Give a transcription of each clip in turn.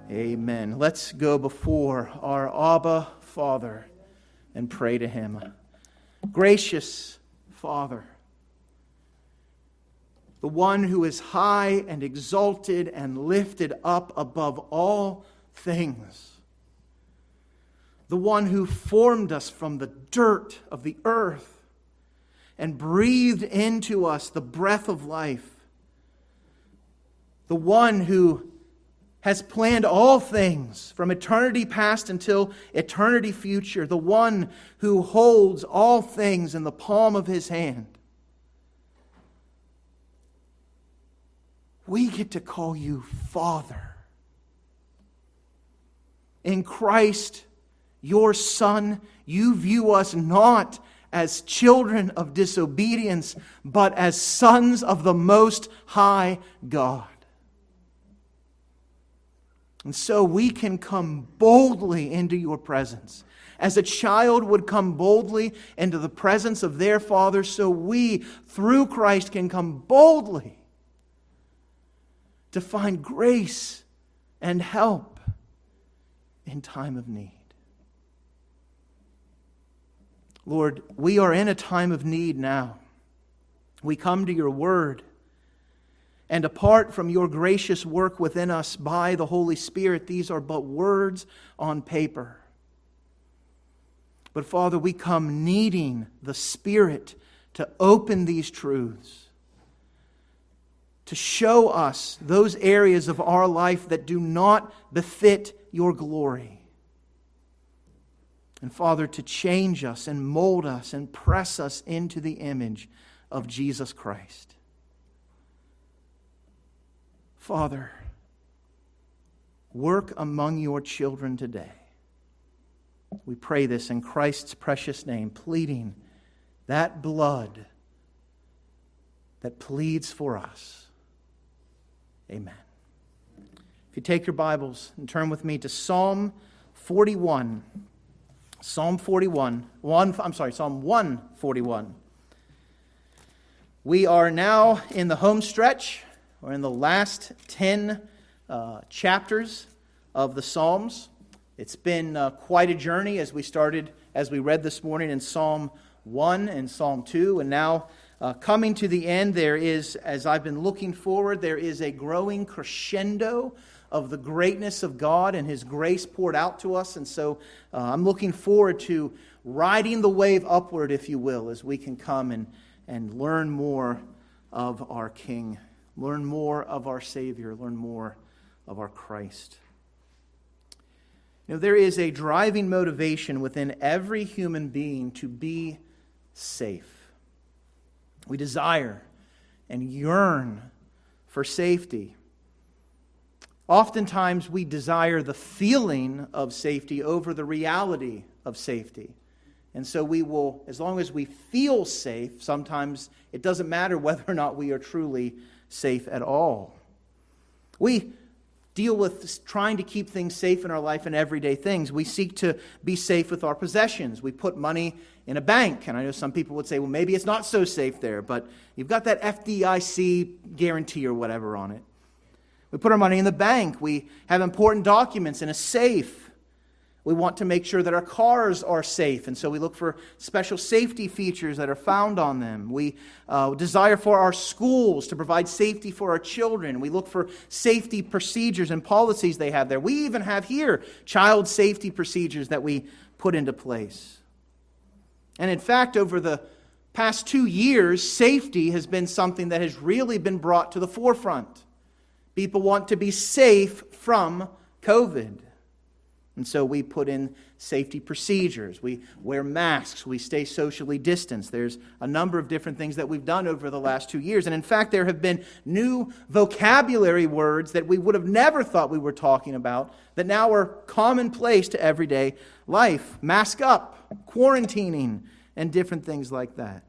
Amen. Let's go before our Abba Father and pray to Him. Gracious Father, the one who is high and exalted and lifted up above all things, the one who formed us from the dirt of the earth and breathed into us the breath of life, the one who has planned all things from eternity past until eternity future, the one who holds all things in the palm of His hand. We get to call You Father. In Christ, Your Son, You view us not as children of disobedience, but as sons of the Most High God. And so we can come boldly into Your presence. As a child would come boldly into the presence of their father, so we, through Christ, can come boldly to find grace and help in time of need. Lord, we are in a time of need now. We come to Your Word. And apart from Your gracious work within us by the Holy Spirit, these are but words on paper. But Father, we come needing the Spirit to open these truths, to show us those areas of our life that do not befit Your glory. And Father, to change us and mold us and press us into the image of Jesus Christ. Father, work among Your children today. We pray this in Christ's precious name, pleading that blood that pleads for us. Amen. If you take your Bibles and turn with me to Psalm 41. Psalm 141. We are now in the home stretch. We're in the last 10 chapters of the Psalms. It's been quite a journey as we read this morning in Psalm 1 and Psalm 2. And now coming to the end, there is, as I've been looking forward, there is a growing crescendo of the greatness of God and His grace poured out to us. And so I'm looking forward to riding the wave upward, if you will, as we can come and learn more of our King. Learn more of our Savior. Learn more of our Christ. You know, there is a driving motivation within every human being to be safe. We desire and yearn for safety. Oftentimes we desire the feeling of safety over the reality of safety. And so we will, as long as we feel safe, sometimes it doesn't matter whether or not we are truly safe at all. We deal with trying to keep things safe in our life and everyday things. We seek to be safe with our possessions. We put money in a bank. And I know some people would say, well, maybe it's not so safe there, but you've got that FDIC guarantee or whatever on it. We put our money in the bank. We have important documents in a safe. We want to make sure that our cars are safe, and so we look for special safety features that are found on them. We desire for our schools to provide safety for our children. We look for safety procedures and policies they have there. We even have here child safety procedures that we put into place. And in fact, over the past 2 years, safety has been something that has really been brought to the forefront. People want to be safe from COVID. And so we put in safety procedures. We wear masks. We stay socially distanced. There's a number of different things that we've done over the last 2 years. And in fact, there have been new vocabulary words that we would have never thought we were talking about that now are commonplace to everyday life. Mask up, quarantining, and different things like that.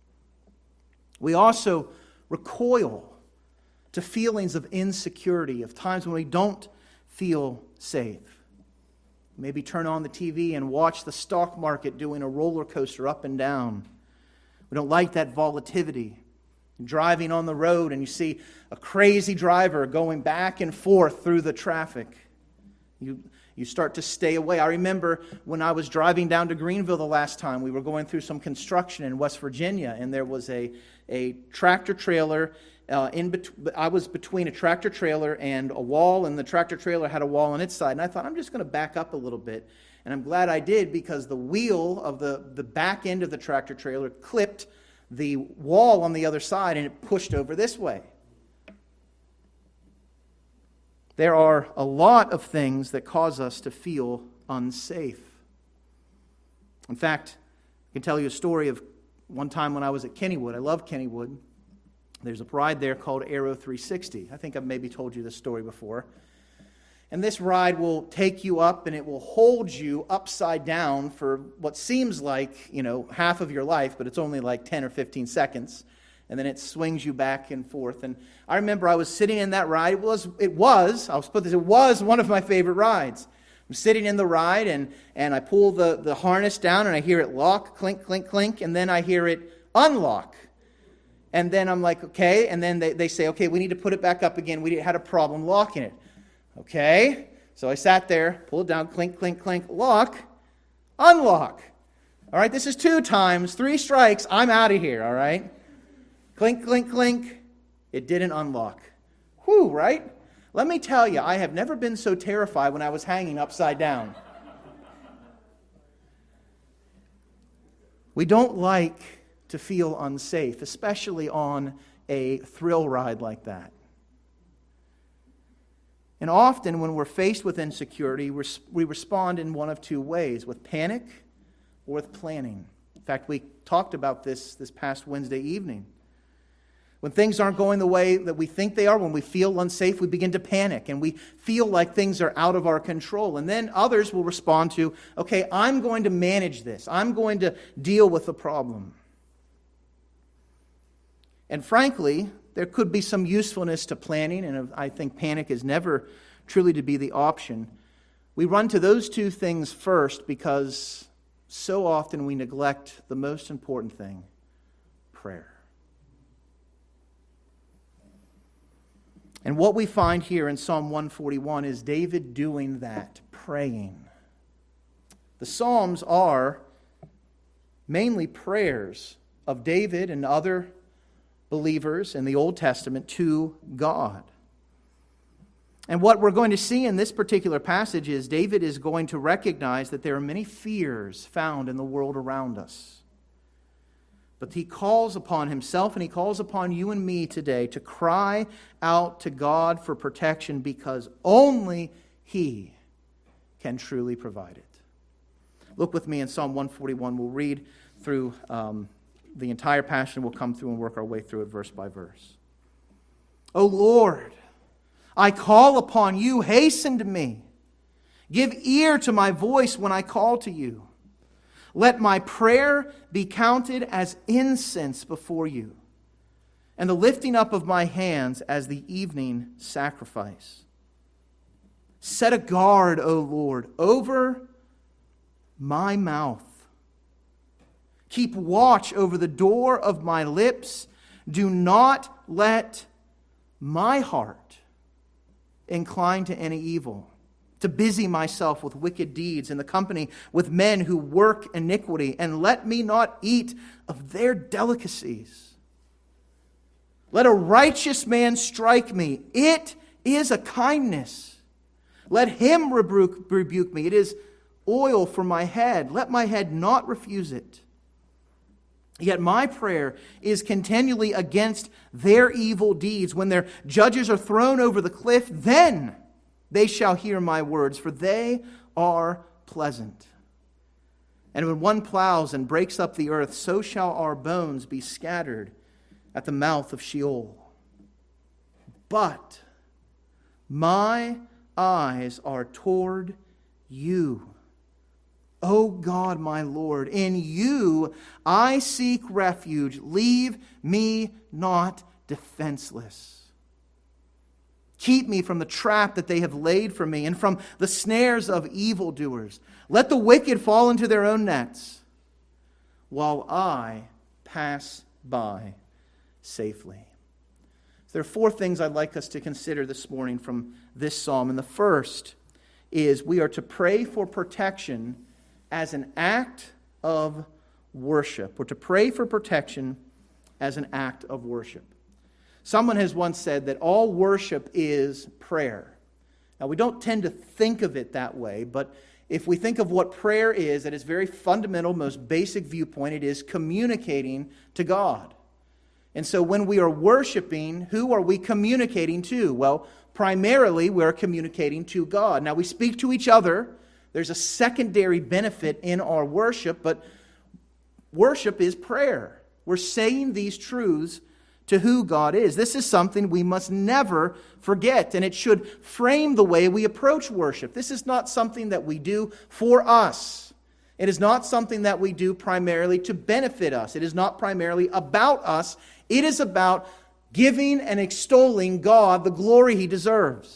We also recoil to feelings of insecurity, of times when we don't feel safe. Maybe turn on the TV and watch the stock market doing a roller coaster up and down. We don't like that volatility. You're driving on the road and you see a crazy driver going back and forth through the traffic. You start to stay away. I remember when I was driving down to Greenville the last time, we were going through some construction in West Virginia, and there was a tractor trailer I was between a tractor trailer and a wall, and the tractor trailer had a wall on its side. And I thought, I'm just going to back up a little bit. And I'm glad I did, because the wheel of the back end of the tractor trailer clipped the wall on the other side, and it pushed over this way. There are a lot of things that cause us to feel unsafe. In fact, I can tell you a story of one time when I was at Kennywood. I love Kennywood. There's a ride there called Aero 360. I think I've maybe told you this story before. And this ride will take you up, and it will hold you upside down for what seems like, half of your life, but it's only like 10 or 15 seconds. And then it swings you back and forth. And I remember I was sitting in that ride. It was one of my favorite rides. I'm sitting in the ride, and I pull the harness down, and I hear it lock, clink, clink, clink, and then I hear it unlock. And then I'm like, okay. And then they say, okay, we need to put it back up again. We had a problem locking it. Okay. So I sat there, pulled it down, clink, clink, clink, lock, unlock. All right, this is 2 times, 3 strikes, I'm out of here, all right? Clink, clink, clink. It didn't unlock. Whew, right? Let me tell you, I have never been so terrified when I was hanging upside down. We don't like to feel unsafe, especially on a thrill ride like that. And often when we're faced with insecurity, we respond in one of 2 ways, with panic or with planning. In fact, we talked about this past Wednesday evening. When things aren't going the way that we think they are, when we feel unsafe, we begin to panic, and we feel like things are out of our control. And then others will respond to, okay, I'm going to manage this. I'm going to deal with the problem. And frankly, there could be some usefulness to planning, and I think panic is never truly to be the option. We run to those 2 things first because so often we neglect the most important thing, prayer. And what we find here in Psalm 141 is David doing that, praying. The Psalms are mainly prayers of David and other believers in the Old Testament to God. And what we're going to see in this particular passage is David is going to recognize that there are many fears found in the world around us. But he calls upon himself, and he calls upon you and me today to cry out to God for protection, because only He can truly provide it. Look with me in Psalm 141. We'll read through the entire passage. We'll come through and work our way through it verse by verse. O Lord, I call upon you. Hasten to me. Give ear to my voice when I call to you. Let my prayer be counted as incense before you, and the lifting up of my hands as the evening sacrifice. Set a guard, O Lord, over my mouth. Keep watch over the door of my lips. Do not let my heart incline to any evil, to busy myself with wicked deeds in the company with men who work iniquity, and let me not eat of their delicacies. Let a righteous man strike me. It is a kindness. Let him rebuke me. It is oil for my head. Let my head not refuse it. Yet my prayer is continually against their evil deeds. When their judges are thrown over the cliff, then they shall hear my words, for they are pleasant. And when one plows and breaks up the earth, so shall our bones be scattered at the mouth of Sheol. But my eyes are toward you, O God, my Lord. In you I seek refuge. Leave me not defenseless. Keep me from the trap that they have laid for me, and from the snares of evildoers. Let the wicked fall into their own nets, while I pass by safely. There are 4 things I'd like us to consider this morning from this psalm. And the first is we are to pray for protection as an act of worship. We're to pray for protection as an act of worship. Someone has once said that all worship is prayer. Now, we don't tend to think of it that way, but if we think of what prayer is, at its very fundamental, most basic viewpoint, it is communicating to God. And so when we are worshiping, who are we communicating to? Well, primarily we're communicating to God. Now, we speak to each other. There's a secondary benefit in our worship, but worship is prayer. We're saying these truths to who God is. This is something we must never forget, and it should frame the way we approach worship. This is not something that we do for us. It is not something that we do primarily to benefit us. It is not primarily about us. It is about giving and extolling God the glory He deserves.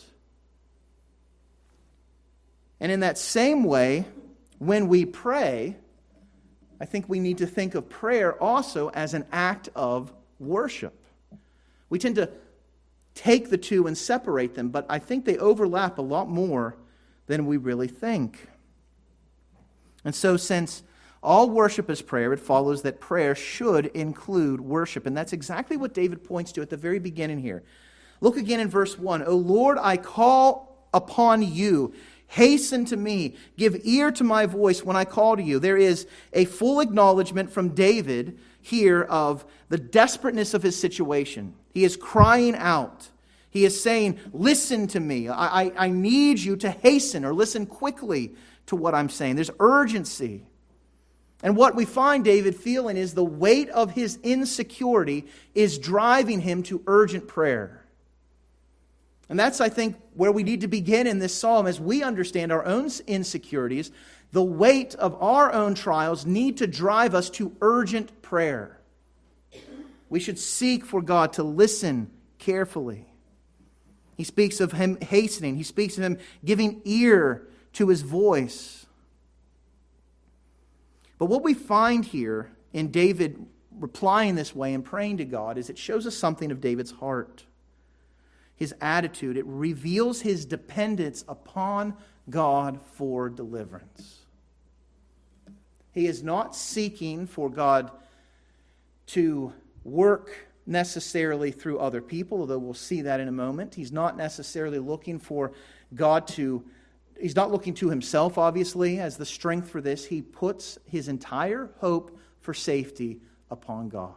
And in that same way, when we pray, I think we need to think of prayer also as an act of worship. We tend to take the two and separate them, but I think they overlap a lot more than we really think. And so since all worship is prayer, it follows that prayer should include worship. And that's exactly what David points to at the very beginning here. Look again in verse 1. O Lord, I call upon you. Hasten to me. Give ear to my voice when I call to you. There is a full acknowledgement from David here of the desperateness of his situation. He is crying out. He is saying, listen to me. I need you to hasten or listen quickly to what I'm saying. There's urgency. And what we find David feeling is the weight of his insecurity is driving him to urgent prayer. And that's, I think, where we need to begin in this psalm. As we understand our own insecurities, the weight of our own trials need to drive us to urgent prayer. We should seek for God to listen carefully. He speaks of Him hastening. He speaks of Him giving ear to His voice. But what we find here in David replying this way and praying to God is it shows us something of David's heart. His attitude. It reveals his dependence upon God for deliverance. He is not seeking for God to work necessarily through other people, although we'll see that in a moment. He's not necessarily looking for God to... He's not looking to himself, obviously, as the strength for this. He puts his entire hope for safety upon God.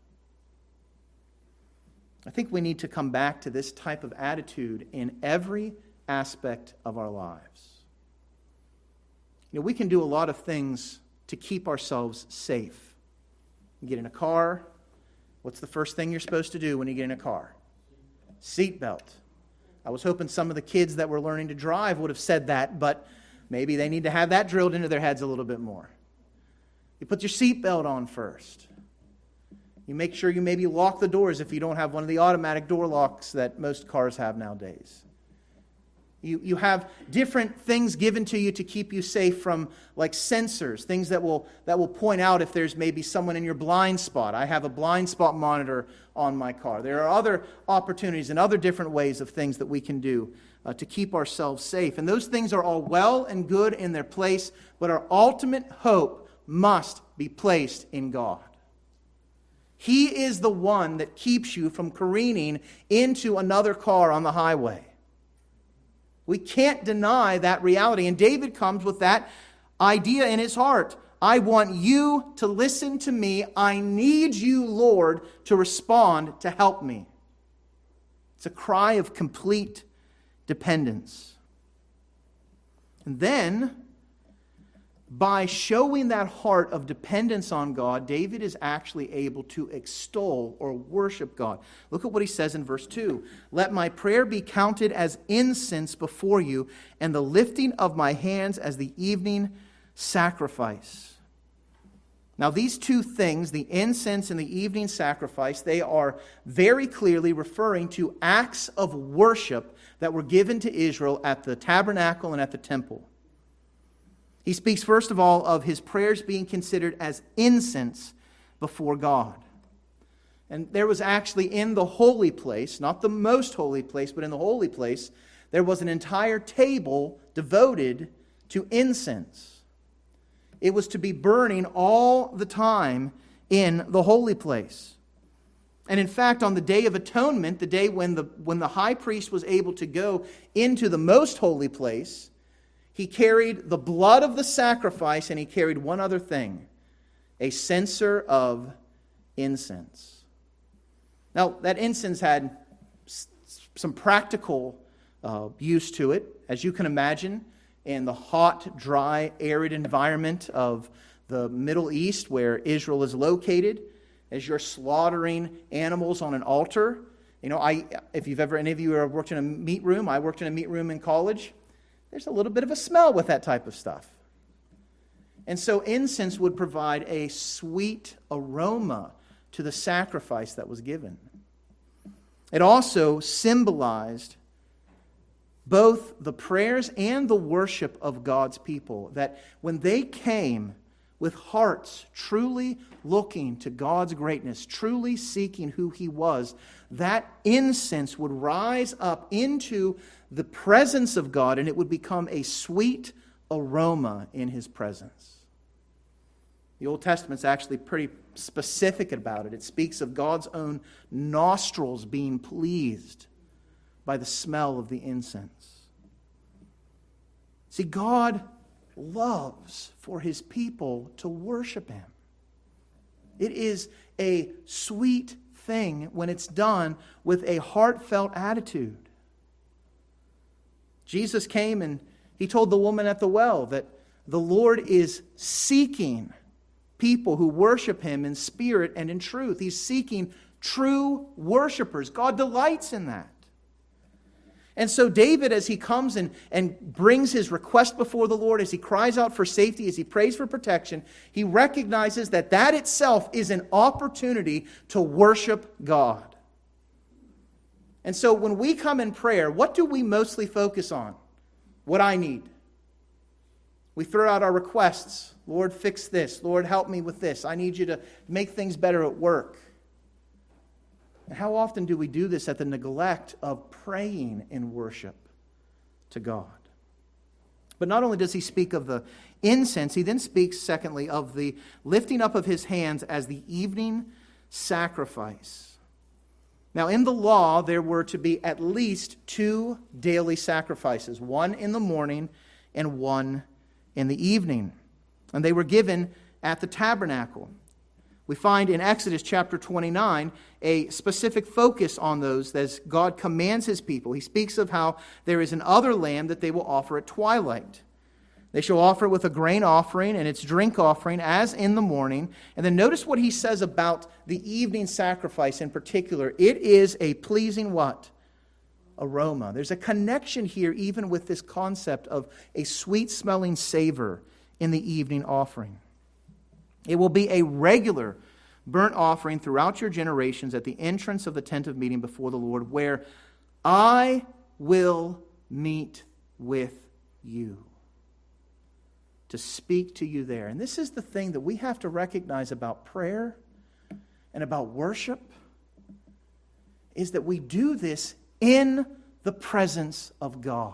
I think we need to come back to this type of attitude in every aspect of our lives. We can do a lot of things to keep ourselves safe. You get in a car. What's the first thing you're supposed to do when you get in a car? Seatbelt. I was hoping some of the kids that were learning to drive would have said that, but maybe they need to have that drilled into their heads a little bit more. You put your seatbelt on first. You make sure you maybe lock the doors if you don't have one of the automatic door locks that most cars have nowadays. You have different things given to you to keep you safe from, like sensors, things that will point out if there's maybe someone in your blind spot. I have a blind spot monitor on my car. There are other opportunities and other different ways of things that we can do to keep ourselves safe. And those things are all well and good in their place, but our ultimate hope must be placed in God. He is the one that keeps you from careening into another car on the highway. We can't deny that reality. And David comes with that idea in his heart. I want you to listen to me. I need you, Lord, to respond to help me. It's a cry of complete dependence. And then, by showing that heart of dependence on God, David is actually able to extol or worship God. Look at what he says in verse 2. Let my prayer be counted as incense before you, and the lifting of my hands as the evening sacrifice. Now, these two things, the incense and the evening sacrifice, they are very clearly referring to acts of worship that were given to Israel at the tabernacle and at the temple. He speaks first of all of his prayers being considered as incense before God. And there was actually in the holy place, not the most holy place, but in the holy place, there was an entire table devoted to incense. It was to be burning all the time in the holy place. And in fact, on the Day of Atonement, the day when the high priest was able to go into the most holy place, he carried the blood of the sacrifice and he carried one other thing, a censer of incense. Now, that incense had some practical use to it, as you can imagine, in the hot, dry, arid environment of the Middle East where Israel is located. As you're slaughtering animals on an altar. If any of you have worked in a meat room, I worked in a meat room in college. There's a little bit of a smell with that type of stuff. And so incense would provide a sweet aroma to the sacrifice that was given. It also symbolized both the prayers and the worship of God's people, that when they came with hearts truly looking to God's greatness, truly seeking who He was, that incense would rise up into the presence of God and it would become a sweet aroma in His presence. The Old Testament's actually pretty specific about it. It speaks of God's own nostrils being pleased by the smell of the incense. See, God loves for His people to worship Him. It is a sweet thing when it's done with a heartfelt attitude. Jesus came and He told the woman at the well that the Lord is seeking people who worship Him in spirit and in truth. He's seeking true worshipers. God delights in that. And so David, as he comes and brings his request before the Lord, as he cries out for safety, as he prays for protection, he recognizes that itself is an opportunity to worship God. And so when we come in prayer, what do we mostly focus on? What I need. We throw out our requests. Lord, fix this. Lord, help me with this. I need you to make things better at work. And how often do we do this at the neglect of praying in worship to God? But not only does he speak of the incense, he then speaks, secondly, of the lifting up of his hands as the evening sacrifice. Now, in the law, there were to be at least 2 daily sacrifices, one in the morning and one in the evening. And they were given at the tabernacle. We find in Exodus chapter 29 a specific focus on those as God commands His people. He speaks of how there is an other lamb that they will offer at twilight. They shall offer it with a grain offering and its drink offering as in the morning. And then notice what he says about the evening sacrifice in particular. It is a pleasing what? Aroma. There's a connection here even with this concept of a sweet-smelling savor in the evening offering. It will be a regular burnt offering throughout your generations at the entrance of the tent of meeting before the Lord, where I will meet with you, to speak to you there. And this is the thing that we have to recognize about prayer and about worship, is that we do this in the presence of God.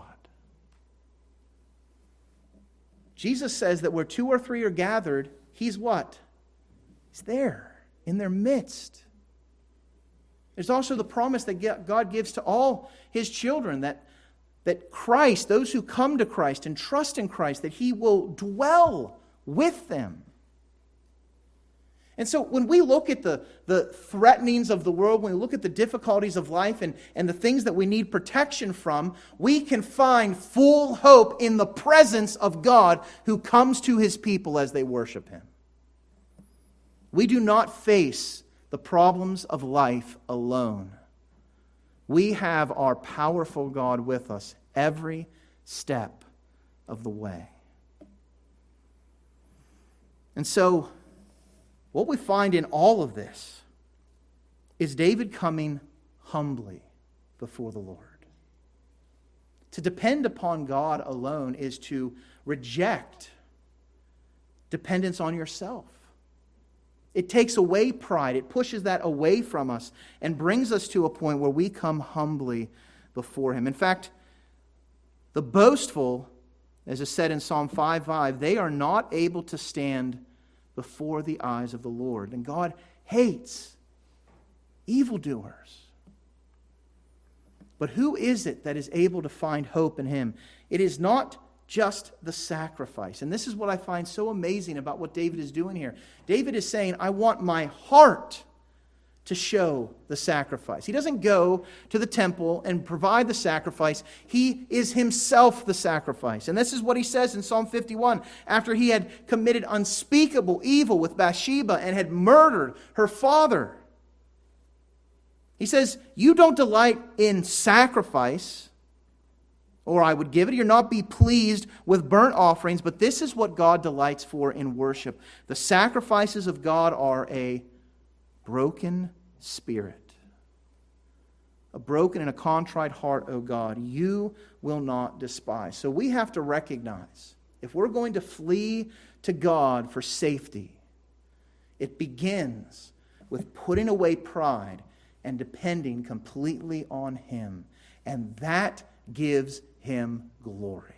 Jesus says that where 2 or 3 are gathered, He's what? He's there in their midst. There's also the promise that God gives to all His children that Christ, those who come to Christ and trust in Christ, that He will dwell with them. And so when we look at the threatenings of the world, when we look at the difficulties of life and the things that we need protection from, we can find full hope in the presence of God who comes to His people as they worship Him. We do not face the problems of life alone. We have our powerful God with us every step of the way. And so, what we find in all of this is David coming humbly before the Lord. To depend upon God alone is to reject dependence on yourself. It takes away pride. It pushes that away from us and brings us to a point where we come humbly before Him. In fact, The boastful, as is said in Psalm 5:5, they are not able to stand before the eyes of the Lord. And God hates evildoers. But who is it that is able to find hope in Him? It is not just the sacrifice. And this is what I find so amazing about what David is doing here. David is saying, I want my heart to show the sacrifice. He doesn't go to the temple and provide the sacrifice. He is himself the sacrifice. And this is what he says in Psalm 51. After he had committed unspeakable evil with Bathsheba and had murdered her father. He says, you don't delight in sacrifice, or I would give it. You're not be pleased with burnt offerings, but this is what God delights for in worship. The sacrifices of God are a broken spirit. A broken and a contrite heart, O God, you will not despise. So we have to recognize, if we're going to flee to God for safety, it begins with putting away pride and depending completely on Him. And that gives Him glory.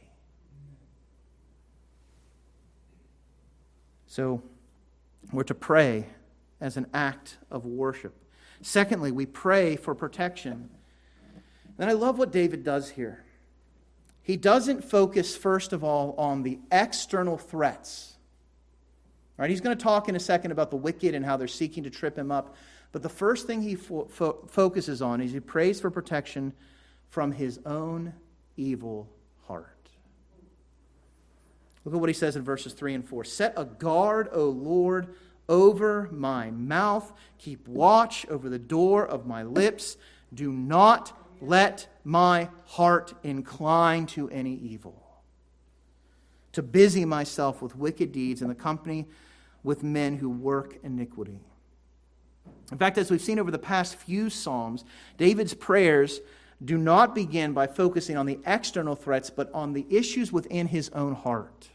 So we're to pray as an act of worship. Secondly, we pray for protection. And I love what David does here. He doesn't focus, first of all, on the external threats. All right, he's going to talk in a second about the wicked and how they're seeking to trip him up. But the first thing he focuses on is he prays for protection from his own evil heart. Look at what he says in verses 3 and 4. Set a guard, O Lord, over my mouth. Keep watch over the door of my lips. Do not let my heart incline to any evil, to busy myself with wicked deeds in the company with men who work iniquity. In fact, as we've seen over the past few Psalms, David's prayers do not begin by focusing on the external threats, but on the issues within his own heart.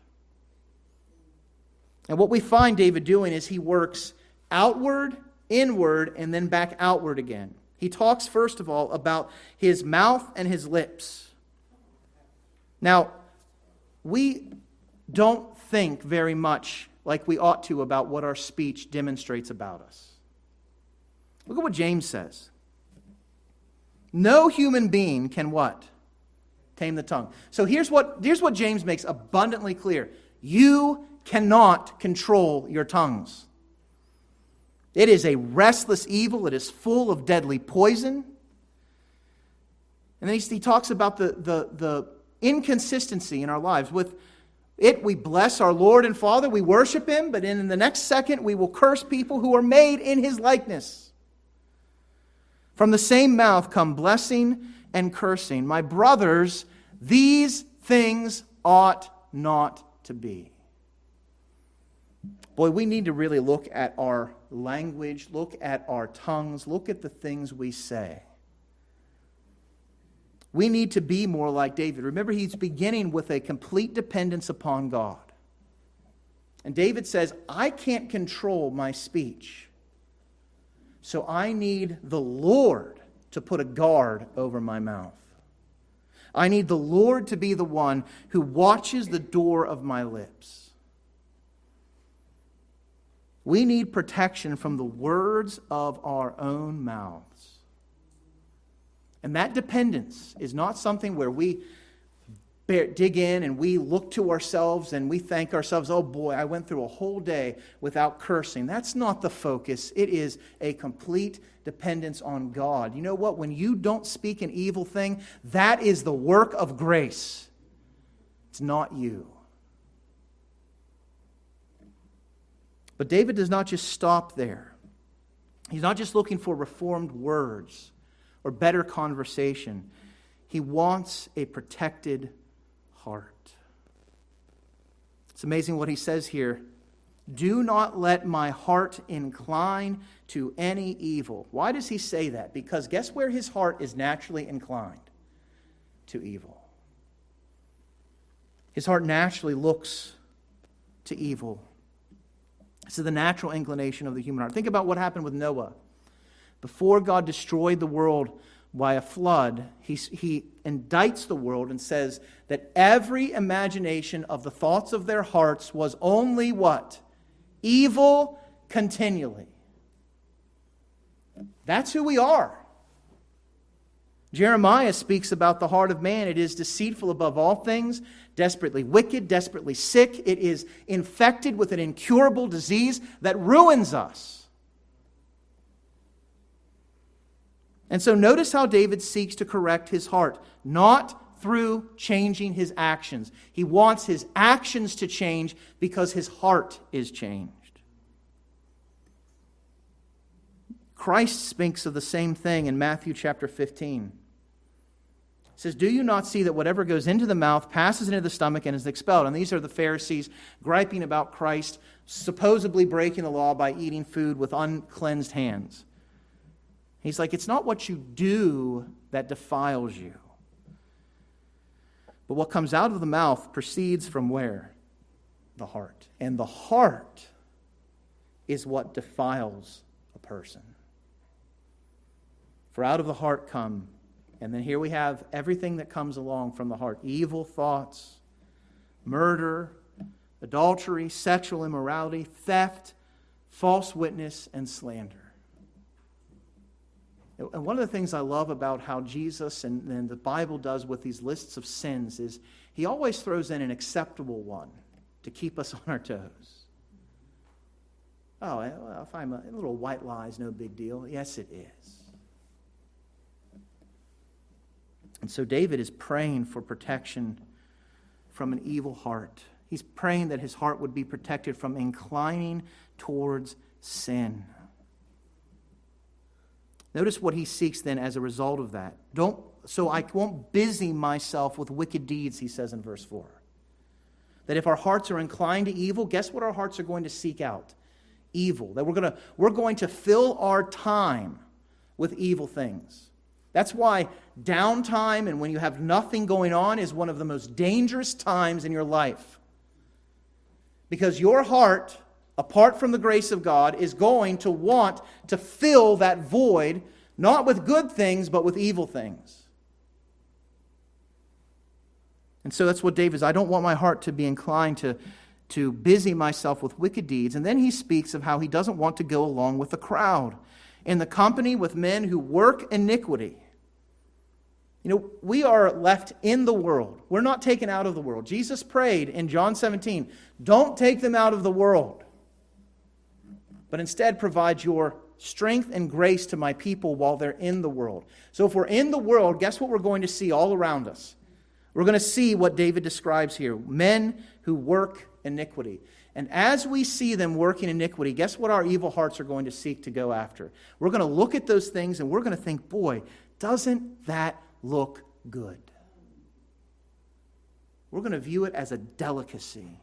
And what we find David doing is he works outward, inward, and then back outward again. He talks, first of all, about his mouth and his lips. Now, we don't think very much like we ought to about what our speech demonstrates about us. Look at what James says. No human being can what? Tame the tongue. So here's what James makes abundantly clear. You cannot control your tongues. It is a restless evil. It is full of deadly poison. And then he talks about the inconsistency in our lives. With it, we bless our Lord and Father. We worship Him. But in the next second, we will curse people who are made in His likeness. From the same mouth come blessing and cursing. My brothers, these things ought not to be. Boy, we need to really look at our language, look at our tongues, look at the things we say. We need to be more like David. Remember, he's beginning with a complete dependence upon God. And David says, I can't control my speech. So I need the Lord to put a guard over my mouth. I need the Lord to be the one who watches the door of my lips. We need protection from the words of our own mouths. And that dependence is not something where we dig in and we look to ourselves and we thank ourselves, oh boy, I went through a whole day without cursing. That's not the focus. It is a complete dependence on God. You know what? When you don't speak an evil thing, that is the work of grace. It's not you. But David does not just stop there. He's not just looking for reformed words or better conversation. He wants a protected heart. It's amazing what he says here. Do not let my heart incline to any evil. Why does he say that? Because guess where his heart is naturally inclined? To evil. His heart naturally looks to evil. This is the natural inclination of the human heart. Think about what happened with Noah. Before God destroyed the world by a flood, he indicts the world and says that every imagination of the thoughts of their hearts was only what? Evil continually. That's who we are. Jeremiah speaks about the heart of man. It is deceitful above all things, desperately wicked, desperately sick. It is infected with an incurable disease that ruins us. And so notice how David seeks to correct his heart, not through changing his actions. He wants his actions to change because his heart is changed. Christ speaks of the same thing in Matthew chapter 15. It says, "Do you not see that whatever goes into the mouth passes into the stomach and is expelled?" And these are the Pharisees griping about Christ supposedly breaking the law by eating food with uncleansed hands. He's like, it's not what you do that defiles you. But what comes out of the mouth proceeds from where? The heart. And the heart is what defiles a person. For out of the heart come, and then here we have everything that comes along from the heart. Evil thoughts, murder, adultery, sexual immorality, theft, false witness, and slander. And one of the things I love about how Jesus and the Bible does with these lists of sins is he always throws in an acceptable one to keep us on our toes. Oh, well, if I'm a little white lie is no big deal. Yes, it is. And so David is praying for protection from an evil heart. He's praying that his heart would be protected from inclining towards sin. Notice what he seeks then as a result of that. So I won't busy myself with wicked deeds, he says in verse 4. That if our hearts are inclined to evil, guess what our hearts are going to seek out? Evil. That we're going to fill our time with evil things. That's why downtime and when you have nothing going on is one of the most dangerous times in your life. Because your heart, apart from the grace of God, is going to want to fill that void, not with good things, but with evil things. And so that's what David says. I don't want my heart to be inclined to busy myself with wicked deeds. And then he speaks of how he doesn't want to go along with the crowd, in the company with men who work iniquity. You know, we are left in the world. We're not taken out of the world. Jesus prayed in John 17, don't take them out of the world, but instead provide your strength and grace to my people while they're in the world. So if we're in the world, guess what we're going to see all around us? We're going to see what David describes here, men who work iniquity. And as we see them working iniquity, guess what our evil hearts are going to seek to go after? We're going to look at those things and we're going to think, boy, doesn't that look good? We're going to view it as a delicacy.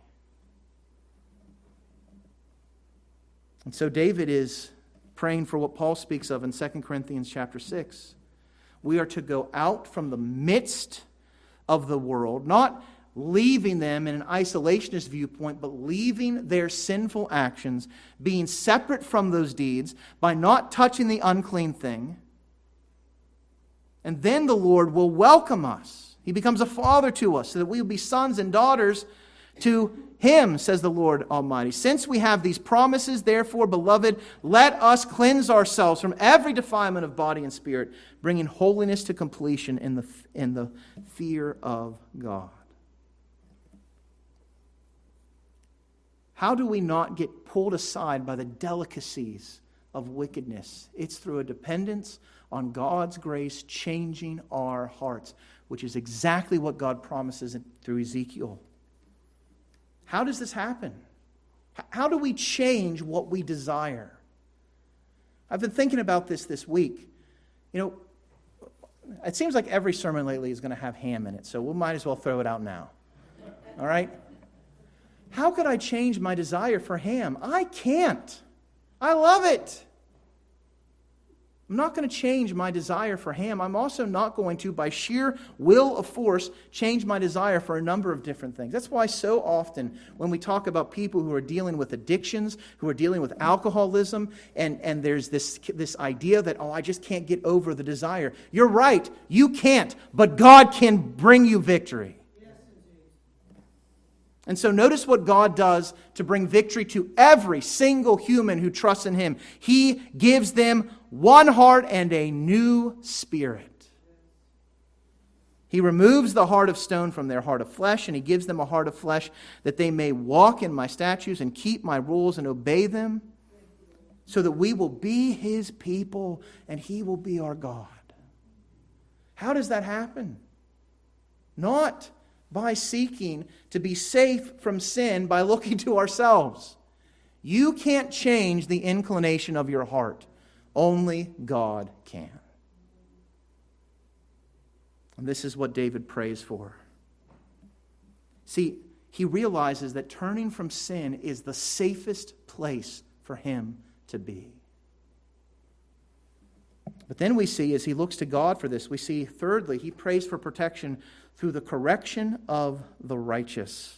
And so David is praying for what Paul speaks of in 2 Corinthians chapter 6. We are to go out from the midst of the world, not leaving them in an isolationist viewpoint, but leaving their sinful actions, being separate from those deeds by not touching the unclean thing. And then the Lord will welcome us. He becomes a father to us so that we will be sons and daughters to Him, says the Lord Almighty. Since we have these promises, therefore, beloved, let us cleanse ourselves from every defilement of body and spirit, bringing holiness to completion in the fear of God. How do we not get pulled aside by the delicacies of wickedness? It's through a dependence on God's grace changing our hearts, which is exactly what God promises through Ezekiel. How does this happen? How do we change what we desire? I've been thinking about this week. You know, it seems like every sermon lately is going to have ham in it, so we might as well throw it out now. All right? How could I change my desire for ham? I can't. I love it. I'm not going to change my desire for Ham. I'm also not going to, by sheer will of force, change my desire for a number of different things. That's why so often when we talk about people who are dealing with addictions, who are dealing with alcoholism, and there's this idea that, I just can't get over the desire. You're right, you can't, but God can bring you victory. And so notice what God does to bring victory to every single human who trusts in Him. He gives them one heart and a new spirit. He removes the heart of stone from their heart of flesh, and He gives them a heart of flesh that they may walk in my statutes and keep my rules and obey them, so that we will be His people and He will be our God. How does that happen? Not by seeking to be safe from sin by looking to ourselves. You can't change the inclination of your heart. Only God can. And this is what David prays for. See, he realizes that turning from sin is the safest place for him to be. But then we see, as he looks to God for this, we see, thirdly, he prays for protection through the correction of the righteous.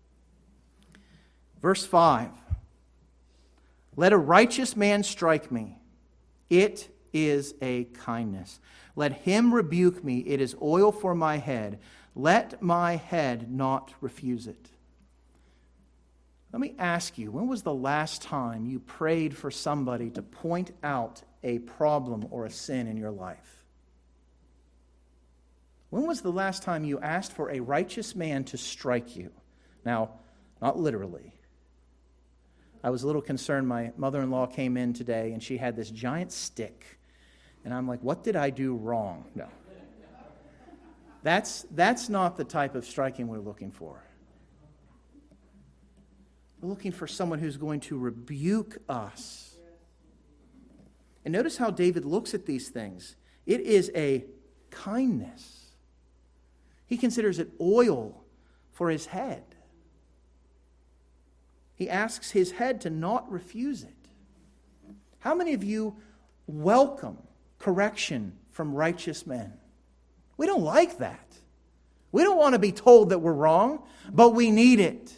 Verse 5. Let a righteous man strike me. It is a kindness. Let him rebuke me. It is oil for my head. Let my head not refuse it. Let me ask you, when was the last time you prayed for somebody to point out a problem or a sin in your life? When was the last time you asked for a righteous man to strike you? Now, not literally. I was a little concerned. My mother-in-law came in today and she had this giant stick. And I'm like, what did I do wrong? No. That's not the type of striking we're looking for. We're looking for someone who's going to rebuke us. And notice how David looks at these things. It is a kindness. He considers it oil for his head. He asks his head to not refuse it. How many of you welcome correction from righteous men? We don't like that. We don't want to be told that we're wrong, but we need it.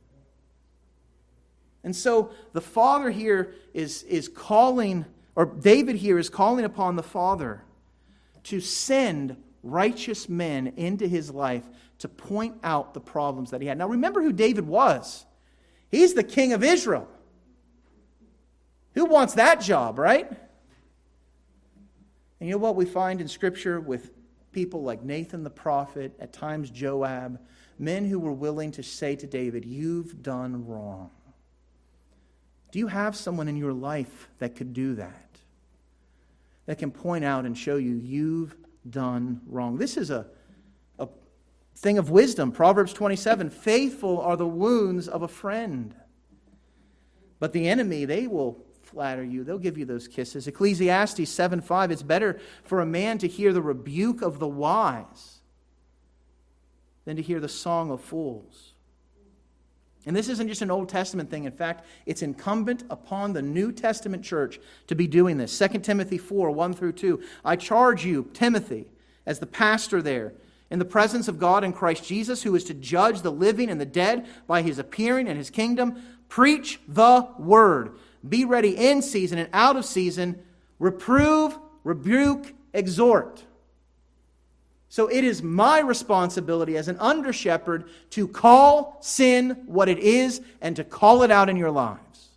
And so the Father here is calling, or David here is calling upon the Father to send righteous men into his life to point out the problems that he had. Now remember who David was. He's the king of Israel. Who wants that job, right? And you know what we find in Scripture with people like Nathan the prophet, at times Joab, men who were willing to say to David, you've done wrong. Do you have someone in your life that could do that? That can point out and show you you've done wrong. This is a thing of wisdom. Proverbs 27, faithful are the wounds of a friend. But the enemy, they will flatter you. They'll give you those kisses. Ecclesiastes 7:5, it's better for a man to hear the rebuke of the wise than to hear the song of fools. And this isn't just an Old Testament thing. In fact, it's incumbent upon the New Testament church to be doing this. 2 Timothy 4, 1 through 2. I charge you, Timothy, as the pastor there, in the presence of God and Christ Jesus, who is to judge the living and the dead by his appearing and his kingdom, preach the word. Be ready in season and out of season. Reprove, rebuke, exhort. So it is my responsibility as an under-shepherd to call sin what it is and to call it out in your lives.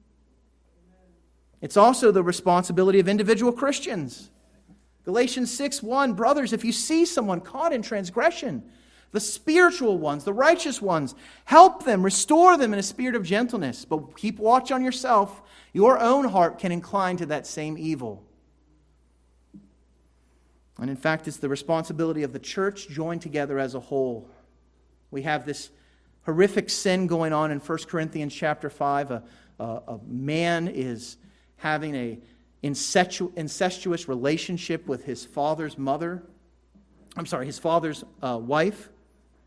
It's also the responsibility of individual Christians. Galatians 6:1, brothers, if you see someone caught in transgression, the spiritual ones, the righteous ones, help them, restore them in a spirit of gentleness. But keep watch on yourself. Your own heart can incline to that same evil. And in fact, it's the responsibility of the church joined together as a whole. We have this horrific sin going on in 1 Corinthians chapter 5. A man is having an incestuous relationship with his father's wife.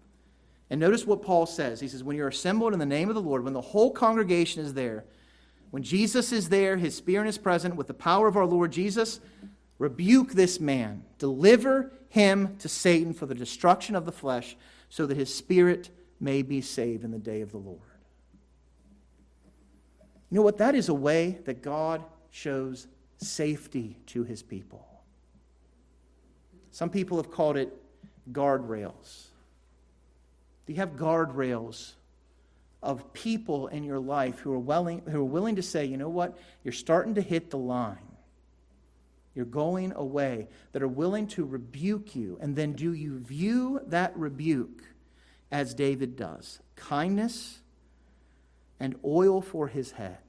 And notice what Paul says. He says, when you're assembled in the name of the Lord, when the whole congregation is there, When Jesus is there, his Spirit is present with the power of our Lord Jesus, rebuke this man. Deliver him to Satan for the destruction of the flesh, so that his spirit may be saved in the day of the Lord. You know what? That is a way that God shows safety to his people. Some people have called it guardrails. Do you have guardrails of people in your life who are willing to say, you know what? You're starting to hit the line. You're going away, that are willing to rebuke you. And then do you view that rebuke as David does? Kindness and oil for his head.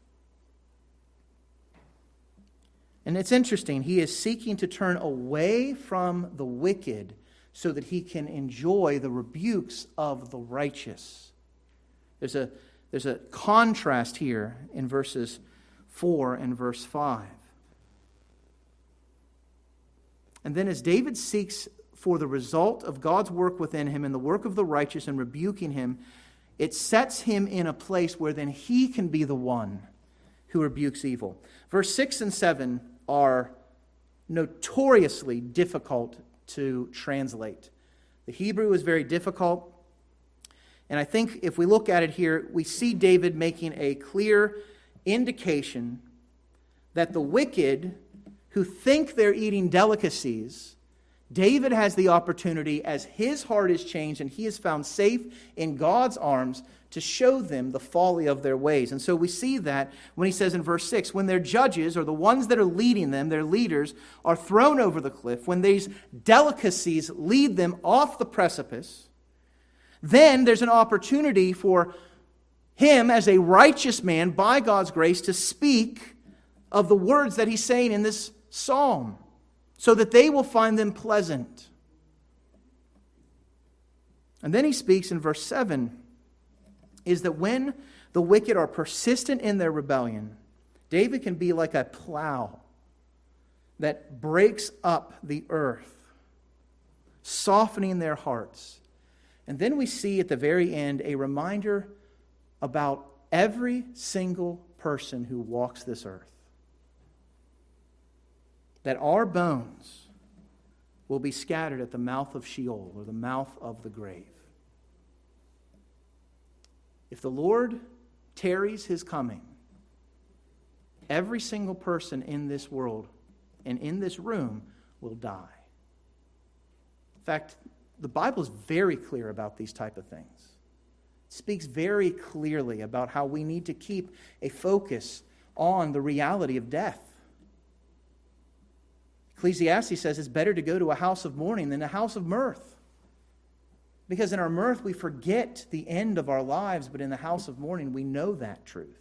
And it's interesting, he is seeking to turn away from the wicked so that he can enjoy the rebukes of the righteous. There's a contrast here in verses 4 and verse 5. And then as David seeks for the result of God's work within him and the work of the righteous and rebuking him, it sets him in a place where then he can be the one who rebukes evil. Verse 6 and 7 are notoriously difficult to translate. The Hebrew is very difficult. And I think if we look at it here, we see David making a clear indication that the wicked who think they're eating delicacies, David has the opportunity, as his heart is changed and he is found safe in God's arms, to show them the folly of their ways. And so we see that when he says in verse 6, when their judges, or the ones that are leading them, their leaders, are thrown over the cliff, when these delicacies lead them off the precipice, then there's an opportunity for him as a righteous man, by God's grace, to speak of the words that he's saying in this psalm, so that they will find them pleasant. And then he speaks in verse 7, is that when the wicked are persistent in their rebellion, David can be like a plow that breaks up the earth, softening their hearts. And then we see at the very end a reminder about every single person who walks this earth. That our bones will be scattered at the mouth of Sheol, or the mouth of the grave. If the Lord tarries his coming, every single person in this world and in this room will die. In fact, the Bible is very clear about these type of things. It speaks very clearly about how we need to keep a focus on the reality of death. Ecclesiastes says it's better to go to a house of mourning than a house of mirth. Because in our mirth we forget the end of our lives, but in the house of mourning we know that truth.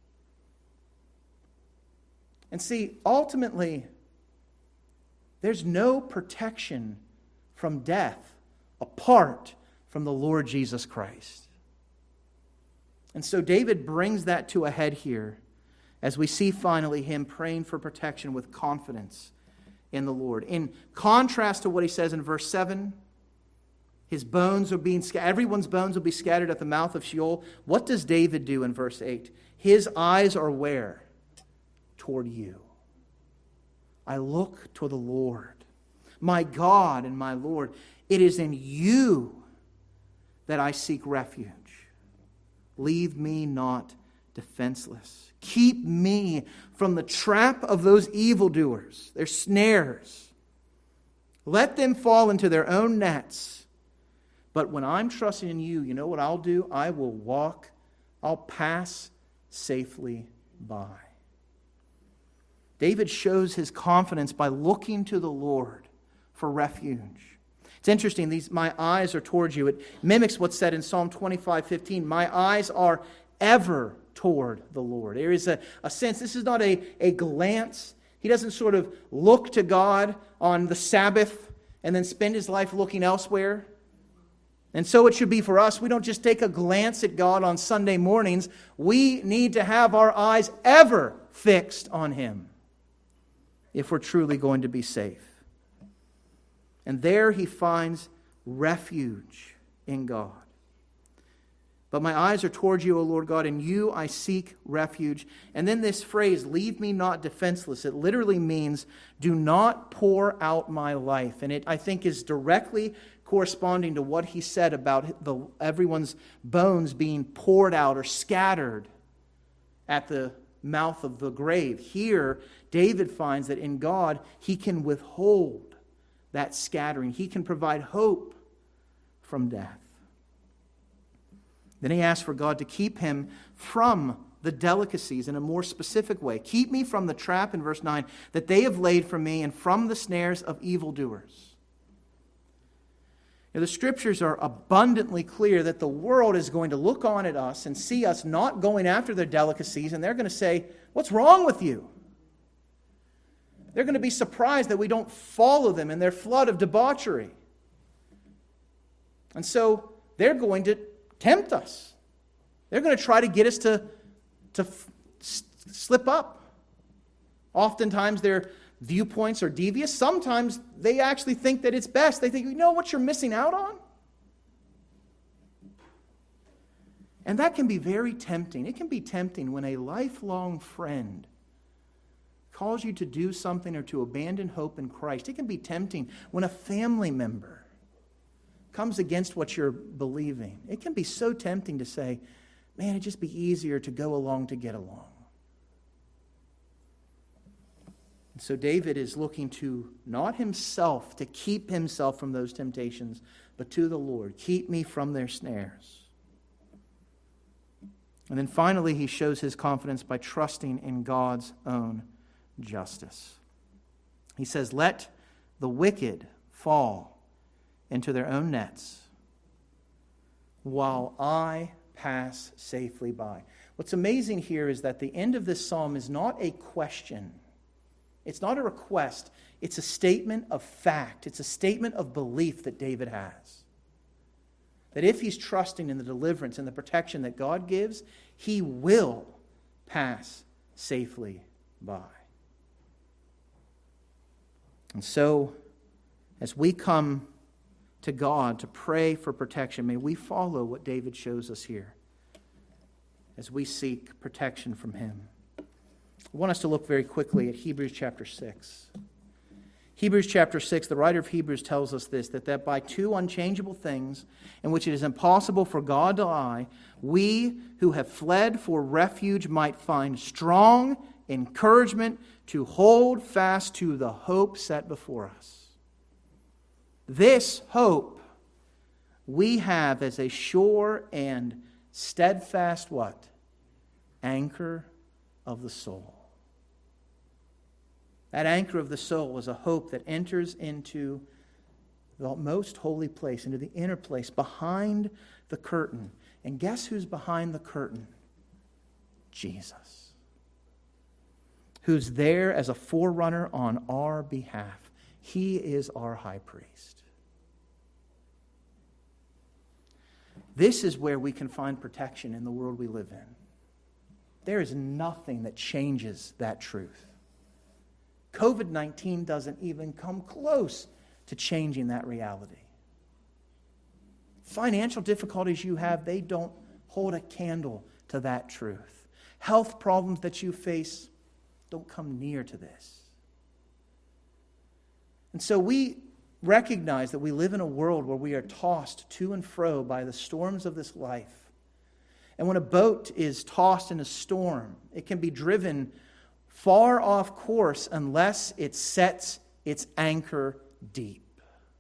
And see, ultimately, there's no protection from death apart from the Lord Jesus Christ. And so David brings that to a head here as we see finally him praying for protection with confidence in the Lord. In contrast to what he says in verse 7, his bones are being everyone's bones will be scattered at the mouth of Sheol. What does David do in verse 8? His eyes are where? Toward you. I look toward the Lord, my God and my Lord. It is in you that I seek refuge. Leave me not defenseless. Keep me from the trap of those evildoers, their snares. Let them fall into their own nets. But when I'm trusting in you, you know what I'll do? I will walk, I'll pass safely by. David shows his confidence by looking to the Lord for refuge. It's interesting, my eyes are towards you. It mimics what's said in Psalm 25:15. My eyes are ever toward the Lord. There is a sense, this is not a glance. He doesn't sort of look to God on the Sabbath and then spend his life looking elsewhere. And so it should be for us. We don't just take a glance at God on Sunday mornings. We need to have our eyes ever fixed on him if we're truly going to be safe. And there he finds refuge in God. But my eyes are toward you, O Lord God, in you I seek refuge. And then this phrase, leave me not defenseless, it literally means, do not pour out my life. And it, I think, is directly corresponding to what he said about everyone's bones being poured out or scattered at the mouth of the grave. Here, David finds that in God, he can withhold that scattering. He can provide hope from death. Then he asks for God to keep him from the delicacies in a more specific way. Keep me from the trap, in verse 9, that they have laid for me, and from the snares of evildoers. Now, the Scriptures are abundantly clear that the world is going to look on at us and see us not going after their delicacies, and they're going to say, what's wrong with you? They're going to be surprised that we don't follow them in their flood of debauchery. And so they're going to tempt us. They're going to try to get us to slip up. Oftentimes their viewpoints are devious. Sometimes they actually think that it's best. They think, you know what you're missing out on? And that can be very tempting. It can be tempting when a lifelong friend calls you to do something or to abandon hope in Christ. It can be tempting when a family member comes against what you're believing. It can be so tempting to say, man, it'd just be easier to go along to get along. And so David is looking to not himself, to keep himself from those temptations, but to the Lord. Keep me from their snares. And then finally, he shows his confidence by trusting in God's own justice. He says, let the wicked fall into their own nets while I pass safely by. What's amazing here is that the end of this psalm is not a question. It's not a request. It's a statement of fact. It's a statement of belief that David has. That if he's trusting in the deliverance and the protection that God gives, he will pass safely by. And so, as we come to God to pray for protection, may we follow what David shows us here as we seek protection from him. I want us to look very quickly at Hebrews chapter 6. Hebrews chapter 6, the writer of Hebrews tells us this, that by two unchangeable things in which it is impossible for God to lie, we who have fled for refuge might find strong encouragement to hold fast to the hope set before us. This hope we have as a sure and steadfast what? Anchor of the soul. That anchor of the soul is a hope that enters into the most holy place, into the inner place, behind the curtain. And guess who's behind the curtain? Jesus. Who's there as a forerunner on our behalf. He is our high priest. This is where we can find protection in the world we live in. There is nothing that changes that truth. COVID-19 doesn't even come close to changing that reality. Financial difficulties you have, they don't hold a candle to that truth. Health problems that you face don't come near to this. And so we recognize that we live in a world where we are tossed to and fro by the storms of this life. And when a boat is tossed in a storm, it can be driven far off course unless it sets its anchor deep.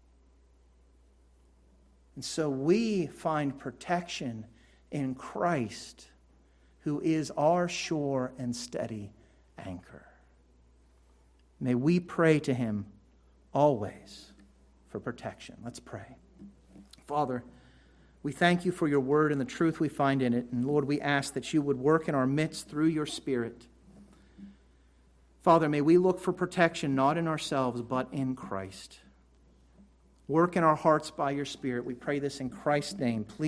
And so we find protection in Christ, who is our sure and steady anchor. May we pray to him always for protection. Let's pray. Father, we thank you for your word and the truth we find in it. And Lord, we ask that you would work in our midst through your Spirit. Father, may we look for protection not in ourselves, but in Christ. Work in our hearts by your Spirit. We pray this in Christ's name. Please